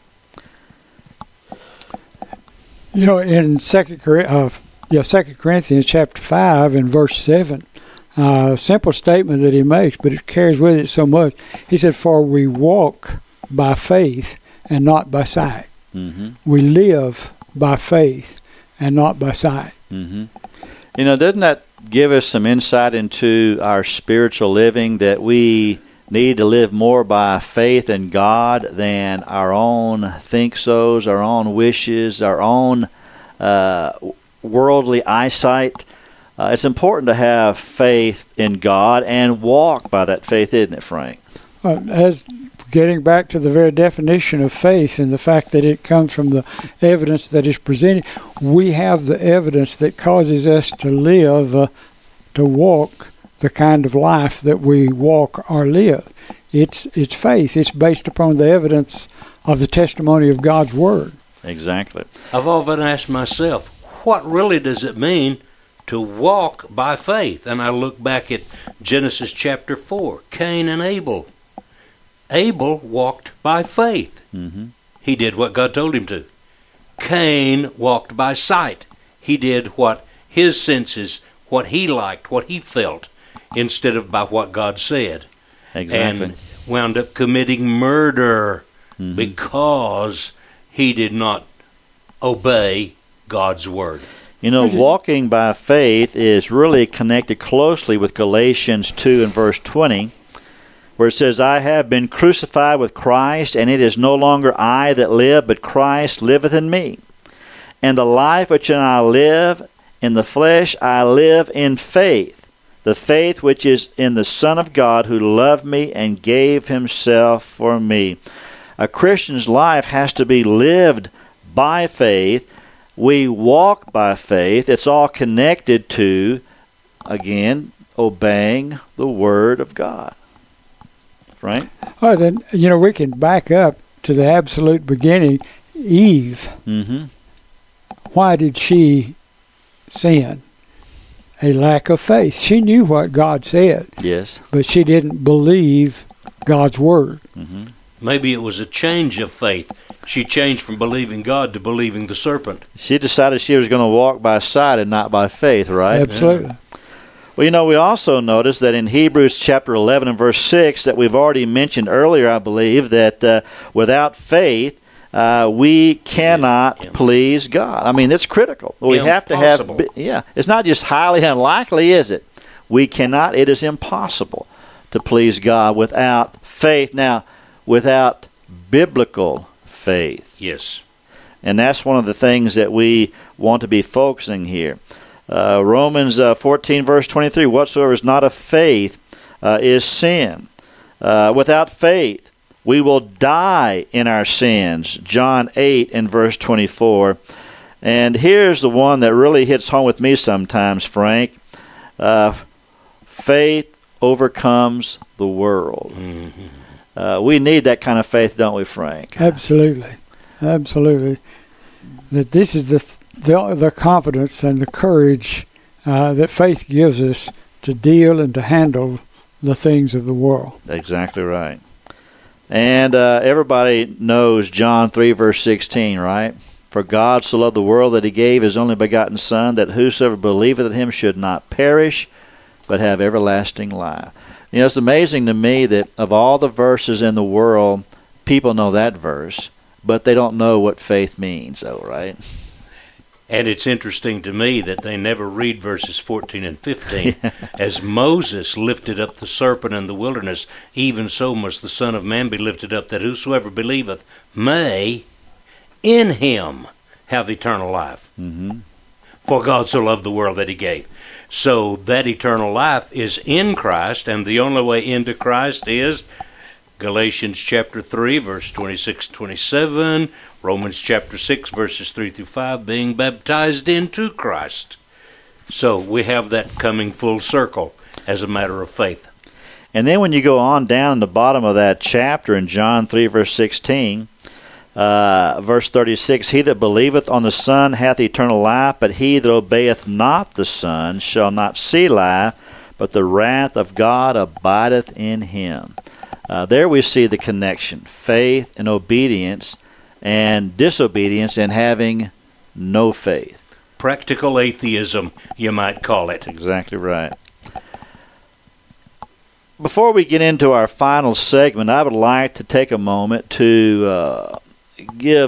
You know, in 2 Corinthians chapter 5 and verse 7, a simple statement that he makes, but it carries with it so much. He said, "For we walk by faith and not by sight." We live by faith and not by sight. You know, doesn't that give us some insight into our spiritual living, that we need to live more by faith in God than our own think-sos, our own wishes, our own worldly eyesight? It's important to have faith in God and walk by that faith, isn't it, Frank? As getting back to the very definition of faith and the fact that it comes from the evidence that is presented, we have the evidence that causes us to live, to walk the kind of life that we walk or live. It's faith. It's based upon the evidence of the testimony of God's Word. Exactly. I've often asked myself, what really does it mean to walk by faith? And I look back at Genesis chapter 4, Cain and Abel. Abel walked by faith. He did what God told him to. Cain walked by sight. He did what his senses, what he liked, what he felt, instead of by what God said. Exactly. And wound up committing murder because he did not obey God's word. You know, walking by faith is really connected closely with Galatians 2 and verse 20, where it says, "I have been crucified with Christ, and it is no longer I that live, but Christ liveth in me. And the life which I live in the flesh, I live in faith, the faith which is in the Son of God, who loved me and gave himself for me." A Christian's life has to be lived by faith. We walk by faith. It's all connected to, again, obeying the Word of God. Right? Oh, then, you know, we can back up to the absolute beginning. Eve. why did she sin? A lack of faith. She knew what God said, Yes. but she didn't believe God's word. Maybe it was a change of faith. She changed from believing God to believing the serpent. She decided she was going to walk by sight and not by faith, right? Absolutely. Well, we also notice that in Hebrews chapter 11 and verse 6 that we've already mentioned earlier, I believe, that without faith, we cannot please God. I mean, it's critical. We have to have, it's not just highly unlikely, is it? We cannot, it is impossible to please God without faith. Now, without biblical faith. Yes. And that's one of the things that we want to be focusing here. Romans 14 verse 23, whatsoever is not of faith is sin. Without faith, we will die in our sins. John 8 and verse 24. And here's the one that really hits home with me sometimes, Frank. Faith overcomes the world. We need that kind of faith, don't we, Frank? Absolutely. Absolutely. That this is the confidence and the courage that faith gives us to deal and to handle the things of the world. Exactly right. And everybody knows John 3, verse 16, right? For God so loved the world that he gave his only begotten Son, that whosoever believeth in him should not perish, but have everlasting life. It's amazing to me that of all the verses in the world, people know that verse, but they don't know what faith means, though, right? And it's interesting to me that they never read verses 14 and 15. As Moses lifted up the serpent in the wilderness, even so must the Son of Man be lifted up, that whosoever believeth may in him have eternal life. For God so loved the world that he gave. So that eternal life is in Christ, and the only way into Christ is Galatians chapter 3, verse 26-27, Romans chapter 6, verses 3 through 5, being baptized into Christ. So we have that coming full circle as a matter of faith. And then when you go on down in the bottom of that chapter in John 3, verse 16, verse 36, he that believeth on the Son hath eternal life, but he that obeyeth not the Son shall not see life, but the wrath of God abideth in him. There we see the connection, faith and obedience, and disobedience and having no faith. Practical atheism, you might call it. Exactly right. Before we get into our final segment, I would like to take a moment to give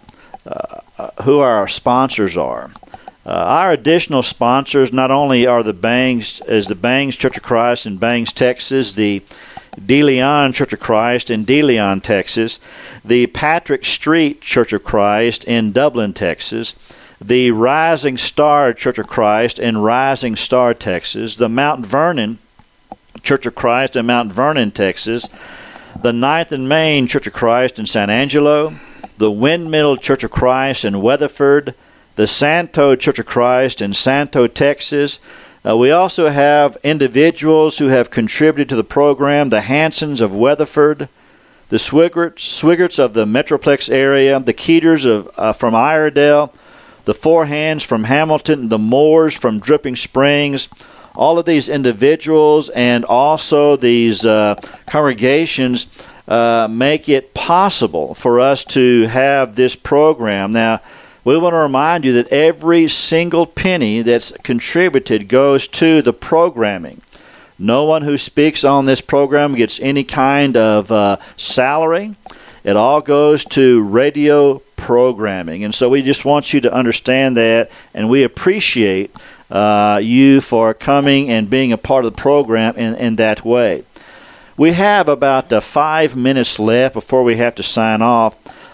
who our sponsors are. Our additional sponsors not only are the Bangs Church of Christ in Bangs, Texas, the De Leon Church of Christ in De Leon, Texas, the Patrick Street Church of Christ in Dublin, Texas, the Rising Star Church of Christ in Rising Star, Texas, the Mount Vernon Church of Christ in Mount Vernon, Texas, the 9th and Main Church of Christ in San Angelo, the Windmill Church of Christ in Weatherford, the Santo Church of Christ in Santo, Texas. We also have individuals who have contributed to the program, the Hansons of Weatherford, the Swiggerts of the Metroplex area, the Keters from Iredell, the Four Hands from Hamilton, the Moores from Dripping Springs. All of these individuals and also these congregations make it possible for us to have this program. Now, we want to remind you that every single penny that's contributed goes to the programming. No one who speaks on this program gets any kind of salary. It all goes to radio programming. And so we just want you to understand that, and we appreciate you for coming and being a part of the program in that way. We have about 5 minutes left before we have to sign off.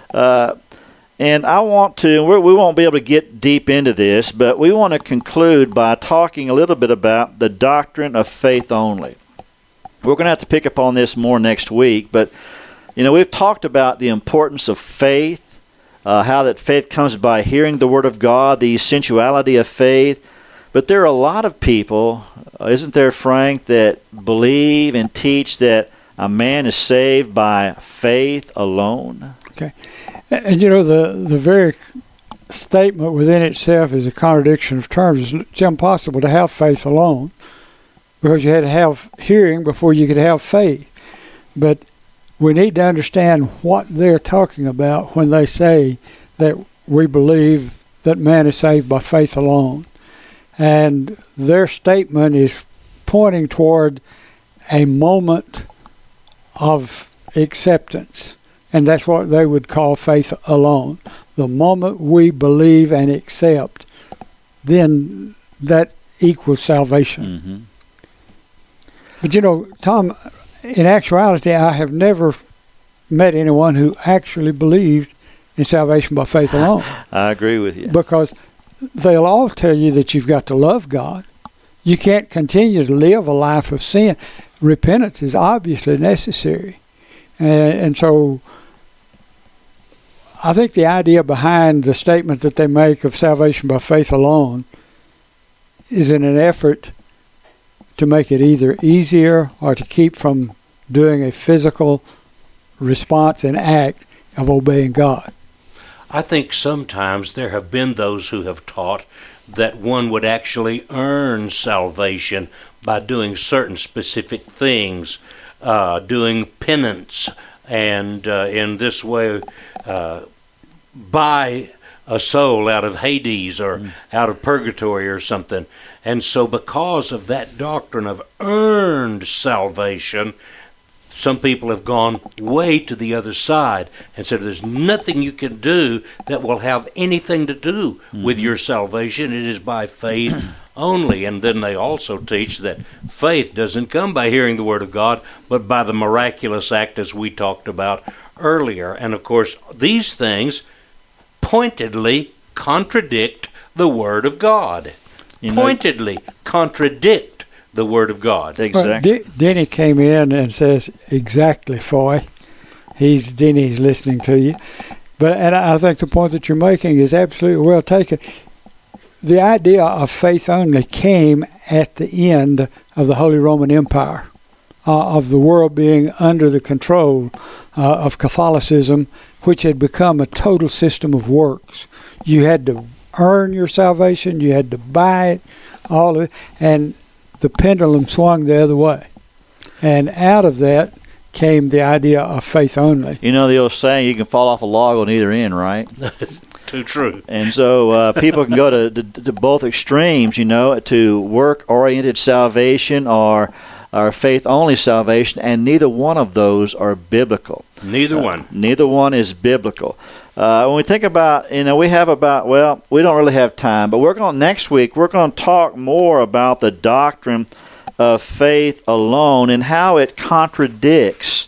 And I want to, we won't be able to get deep into this, but we want to conclude by talking a little bit about the doctrine of faith only. We're going to have to pick up on this more next week, but, we've talked about the importance of faith, how that faith comes by hearing the Word of God, the essentiality of faith. But there are a lot of people, isn't there, Frank, that believe and teach that a man is saved by faith alone? Okay. And the very statement within itself is a contradiction of terms. It's impossible to have faith alone because you had to have hearing before you could have faith. But we need to understand what they're talking about when they say that we believe that man is saved by faith alone. And their statement is pointing toward a moment of acceptance. And that's what they would call faith alone. The moment we believe and accept, then that equals salvation. Mm-hmm. But you know, Tom, in actuality, I have never met anyone who actually believed in salvation by faith alone. I agree with you. Because they'll all tell you that you've got to love God. You can't continue to live a life of sin. Repentance is obviously necessary. And so I think the idea behind the statement that they make of salvation by faith alone is in an effort to make it either easier or to keep from doing a physical response and act of obeying God. I think sometimes there have been those who have taught that one would actually earn salvation by doing certain specific things, doing penance, and in this way buy a soul out of Hades or out of purgatory or something. And so because of that doctrine of earned salvation, some people have gone way to the other side and said there's nothing you can do that will have anything to do with your salvation. It is by faith only. And then they also teach that faith doesn't come by hearing the Word of God, but by the miraculous act as we talked about earlier. And of course, these things pointedly contradict the Word of God. Pointedly contradict the Word of God. Exactly. Well, Denny came in and says, exactly, Foy. Denny's listening to you. And I think the point that you're making is absolutely well taken. The idea of faith only came at the end of the Holy Roman Empire, of the world being under the control of Catholicism, which had become a total system of works. You had to earn your salvation, you had to buy it, all of it, and the pendulum swung the other way. And out of that came the idea of faith only. You know the old saying, you can fall off a log on either end, right? Too true. And so people can go to both extremes, to work-oriented salvation or faith-only salvation, and neither one of those are biblical. Neither one. Neither one is biblical. When we think about, we don't really have time, but next week we're going to talk more about the doctrine of faith alone and how it contradicts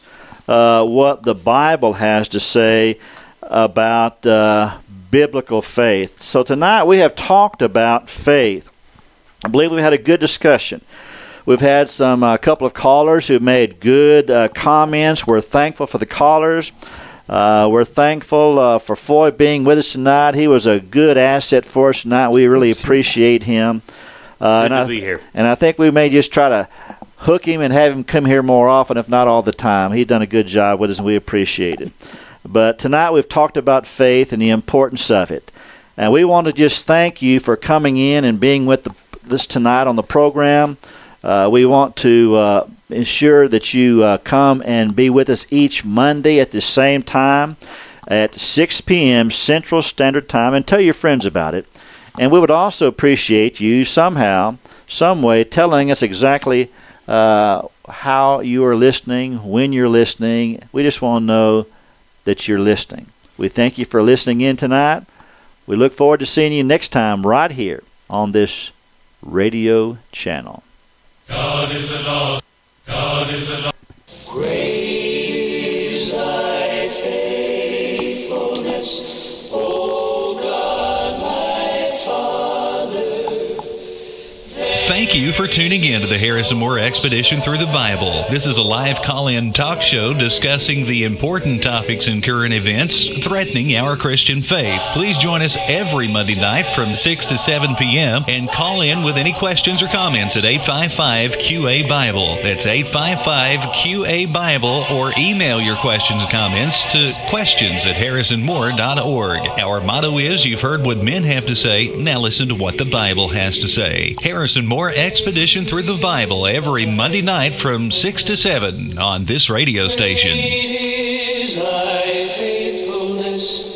what the Bible has to say about biblical faith. So tonight we have talked about faith. I believe we had a good discussion. We've had a couple of callers who made good comments. We're thankful for the callers. We're thankful for Foy being with us tonight. He was a good asset for us tonight. We really appreciate him. Good to be here. And I think we may just try to hook him and have him come here more often, if not all the time. He's done a good job with us, and we appreciate it. But tonight we've talked about faith and the importance of it. And we want to just thank you for coming in and being with us tonight on the program. We want to ensure that you come and be with us each Monday at the same time at 6 p.m. Central Standard Time, and tell your friends about it. And we would also appreciate you somehow, some way, telling us exactly how you are listening, when you're listening. We just want to know that you're listening. We thank you for listening in tonight. We look forward to seeing you next time right here on this radio channel. God is an awesome. God is an awesome. Great is thy faithfulness, O God, my Father. Thank you for tuning in to the Harrison Moore Expedition Through the Bible. This is a live call-in talk show discussing the important topics and current events threatening our Christian faith. Please join us every Monday night from 6 to 7 p.m. and call in with any questions or comments at 855-QA-BIBLE. That's 855-QA-BIBLE, or email your questions and comments to questions@harrisonmoore.org. Our motto is, you've heard what men have to say, now listen to what the Bible has to say. Harrison Moore Expedition Through the Bible every Monday night from 6 to 7 on this radio station. Great is thy faithfulness.